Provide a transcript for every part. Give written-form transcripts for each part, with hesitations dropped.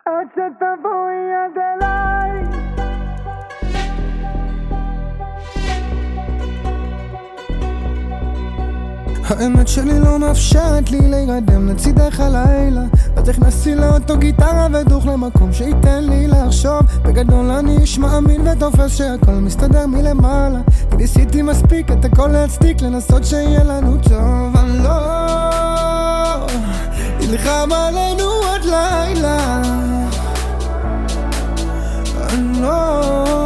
עד שתבואי עד אליי. האמת שלי לא מאפשרת לי להירדם לצידך הלילה. אז הכנסתי לאוטו גיטרה ודוך למקום שייתן לי לחשוב. בגדול אני איש מאמין ותופס שהכל מסתדר מלמעלה, כי ניסיתי מספיק את הכל להצדיק, לנסות שיהיה לנו טוב. אני לא נלחם עלינו עוד לילה, אני לא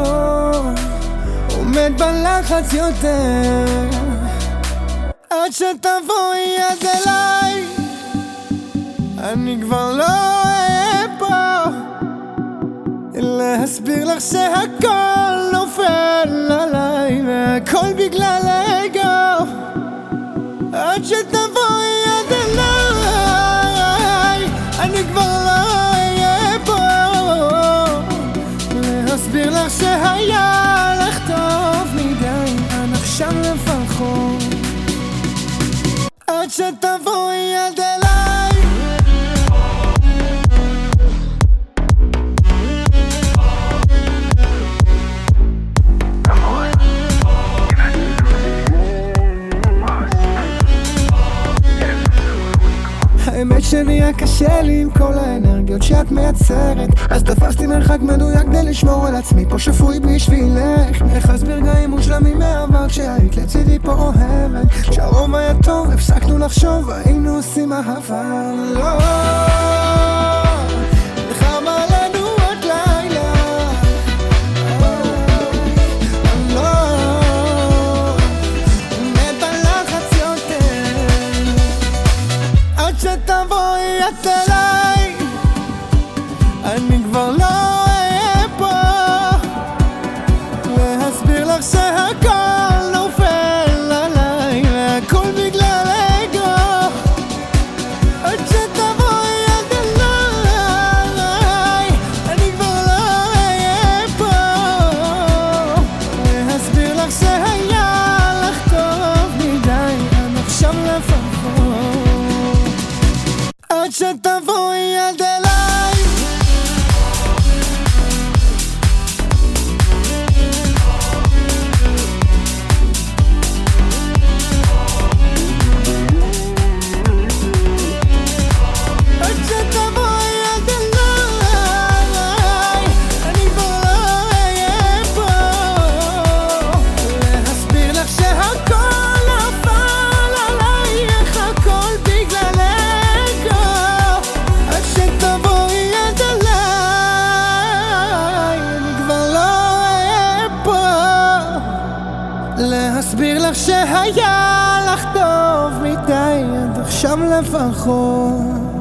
עומד בלחץ יותר. עד שתבואי עד אליי אני כבר לא אהיה פה להסביר לך שהכל נופל עליי והכל בגלל האגו. עד שתבואי עד אליי אני כבר לא אהיה פה להסביר לך שהיה לך טוב מדי, אני עכשיו לפחות. עד שתבואי עד אליי האמת שנהיה קשה לי עם כל האנרגיות שאת מייצרת, אז תפסתי מרחק מדויק כדי לשמור על עצמי פה שפוי בשבילך. איך אסביר רגעים מושלמים מהעבר כשהיית לצידי פה אוהבת, כשהרוב היה טוב הפסקנו לחשוב היינו עושים אהבה. לא נלחם עלינו עוד לילה, אני לא עומד בלחץ יותר. עד שתבואי את אליי אני כבר לא אהיה פה להסביר לך שהכל נופל עליי והכל בגלל האגו. עד שתבואי עד אליי אני כבר לא אהיה פה להסביר לך שהיה לך טוב מדי, אני עכשיו לפחות. עד שתבואי עד אליי להסביר לך שהיה לך טוב מדי, עד עכשיו לפחות.